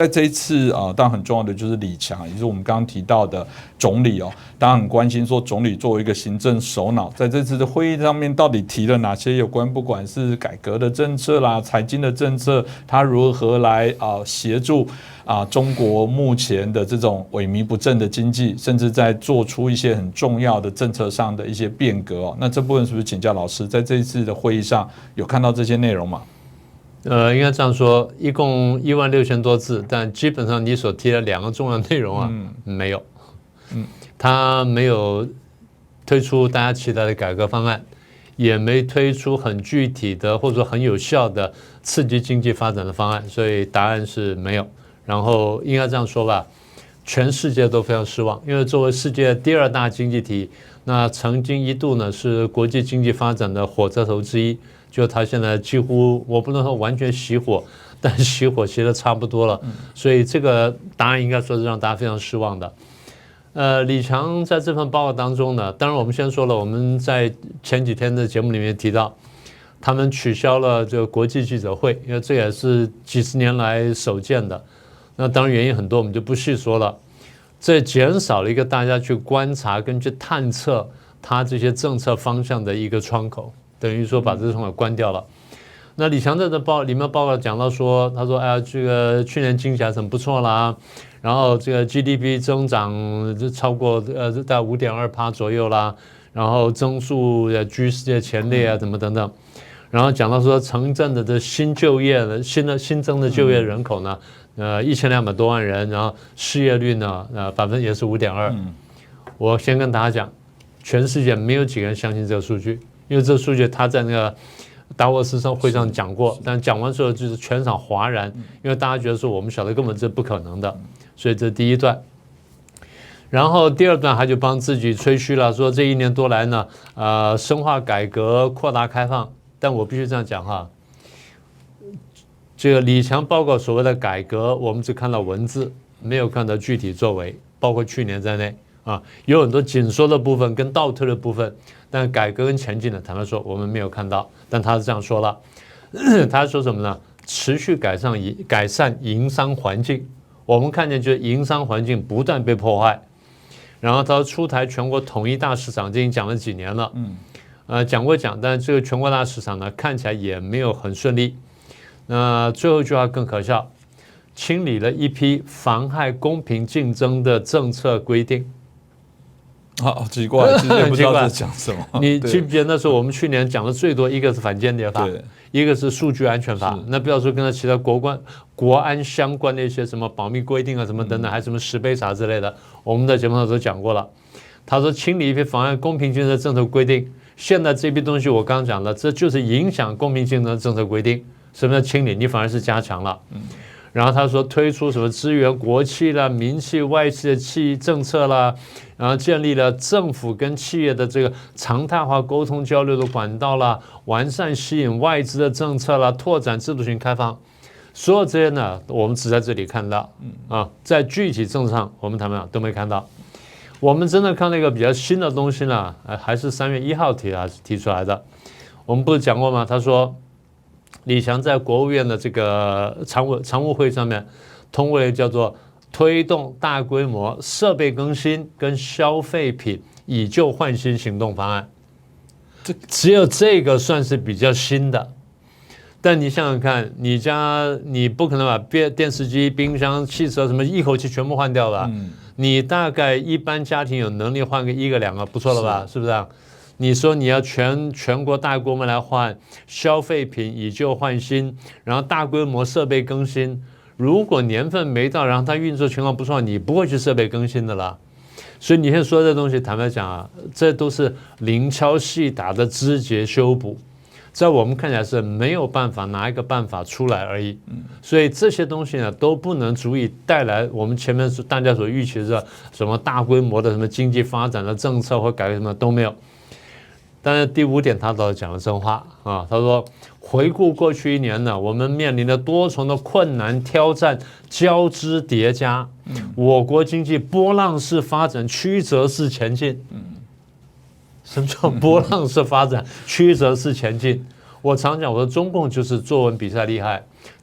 在这一次当然很重要的就是李强，也就是我们刚刚提到的总理哦，当然很关心说总理作为一个行政首脑，在这次的会议上面到底提了哪些有关不管是改革的政策啦、财经的政策，他如何来协助中国目前的这种萎靡不振的经济，甚至在做出一些很重要的政策上的一些变革哦。那这部分是不是请教老师，在这一次的会议上有看到这些内容吗？ 应该这样说，一共16000多字，但基本上你所提的2个重要内容啊，没有，他没有推出大家期待的改革方案，也没推出很具体的或者说很有效的刺激经济发展的方案，所以答案是没有。然后应该这样说吧，全世界都非常失望，因为作为世界第2大经济体，那曾经一度呢是国际经济发展的火车头之一。就他现在几乎，我不能说完全熄火，但熄火熄的差不多了，所以这个答案应该说是让大家非常失望的。李强在这份报告当中呢，当然我们先说了，我们在前几天的节目里面提到，他们取消了这个国际记者会，因为这也是几十年来首见的。那当然原因很多，我们就不细说了。这减少了一个大家去观察跟去探测他这些政策方向的一个窗口。等于说把这个窗口关掉了。那李强在这里面报告讲到说，他说：“哎呀，这个去年经济还是很不错啦，然后这个 GDP 增长就超过大概5.2%左右啦，然后增速也居世界前列啊，怎么等等。然后讲到说，城镇的新就业的新增的就业人口呢，1200多万人，然后失业率呢也是5.2%。我先跟大家讲，全世界没有几个人相信这个数据。”因为这个数据他在那个达沃斯会上讲过，但讲完之后就是全场哗然，因为大家觉得说我们晓得根本这不可能的，所以这是第一段。然后第2段他就帮自己吹嘘了，说这1年多来呢，深化改革、扩大开放。但我必须这样讲哈，这个李强报告所谓的改革，我们只看到文字，没有看到具体作为，包括去年在内。有很多紧缩的部分跟倒退的部分，但改革跟前进呢，坦白说我们没有看到。但他是这样说了，他说什么呢？持续改善营商环境，我们看见就是营商环境不断被破坏。然后他出台全国统一大市场，这已经讲了几年了，讲归讲，但这个全国大市场呢，看起来也没有很顺利。那最后一句话更可笑，清理了一批妨害公平竞争的政策规定。 好奇怪，其实也不知道在讲什么。 你记不记得那时候我们去年讲的最多，一个是反间谍法，一个是数据安全法。那不要说跟他其他国安相关的一些什么保密规定啊，什么等等，还什么10杯茶之类的，我们在节目上都讲过了。他说清理一批妨碍公平竞争的政策规定，现在这批东西我刚刚讲了，这就是影响公平竞争的政策规定。什么叫清理？你反而是加强了。然后他说推出什么支援国企啦、民企、外企的企政策啦，然后建立了政府跟企业的这个常态化沟通交流的管道啦，完善吸引外资的政策啦，拓展制度性开放，所有这些呢，我们只在这里看到在具体政策上我们谈都没看到。我们真的看到一个比较新的东西呢，还是3月1号提出来的。我们不是讲过吗？他说。李强在国务院的这个常务会上面通过了叫做推动大规模设备更新跟消费品以旧换新行动方案，只有这个算是比较新的。但你想想看，你不可能把电视机、冰箱、汽车什么一口气全部换掉吧？你大概一般家庭有能力换个1个2个，不错了吧？是不是啊？你说你要全国大规模来换消费品以旧换新，然后大规模设备更新，如果年份没到，然后它运作情况不错，你不会去设备更新的啦。所以你现在说这东西，坦白讲啊，这都是零敲细打的枝节修补，在我们看起来是没有办法拿一个办法出来而已。所以这些东西呢，都不能足以带来我们前面大家所预期的什么大规模的什么经济发展的政策或改革什么都没有。但是第5点他倒是讲了真话啊，他说回顾过去1年呢，我们面临的多重的困难挑战交织叠加，我国经济波浪式发展，曲折式前进。什么叫波浪式发展，曲折式前进？我常讲，我说中共就是作文比赛厉害，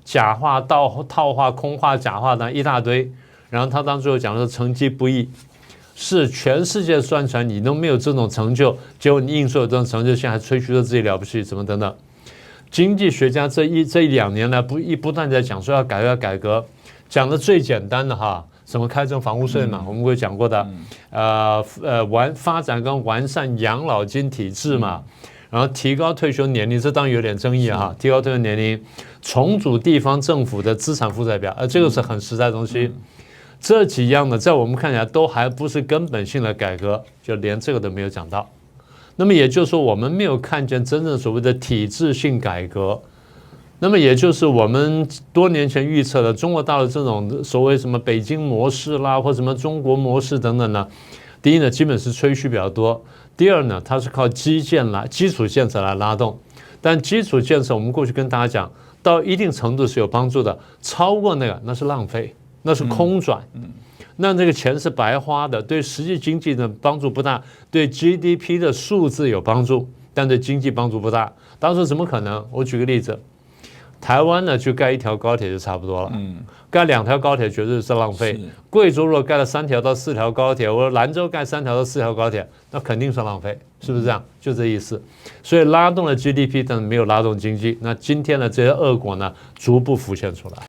假话、套话、空话、假话的一大堆。然后他当最后讲说成绩不易，是全世界算出来你都没有这种成就，结果你硬说有这种成就，现在还吹嘘着自己了不起，怎么等等。经济学家这一两年来不断在讲说要改革，讲的最简单的哈，什么开征房屋税嘛，我们会讲过的，发展跟完善养老金体制嘛，然后提高退休年龄，这当然有点争议哈，提高退休年龄，重组地方政府的资产负债表，这个是很实在的东西。这几样呢，在我们看起来都还不是根本性的改革，就连这个都没有讲到。那么也就是说，我们没有看见真正所谓的体制性改革。那么也就是我们多年前预测的中国大陆这种所谓什么北京模式啦，或什么中国模式等等呢？第一呢，基本是吹嘘比较多；第二呢，它是靠基础建设来拉动。但基础建设，我们过去跟大家讲，到一定程度是有帮助的，超过那个那是浪费。那是空转，那这个钱是白花的，对实际经济的帮助不大，对 GDP 的数字有帮助，但对经济帮助不大。当时怎么可能？我举个例子，台湾呢就盖一条高铁就差不多了，盖2条高铁绝对是浪费。贵州如果盖了3条到4条高铁，或者兰州盖3条到4条高铁，那肯定是浪费，是不是这样？就这意思。所以拉动了 GDP， 但没有拉动经济。那今天的这些恶果呢，逐步浮现出来。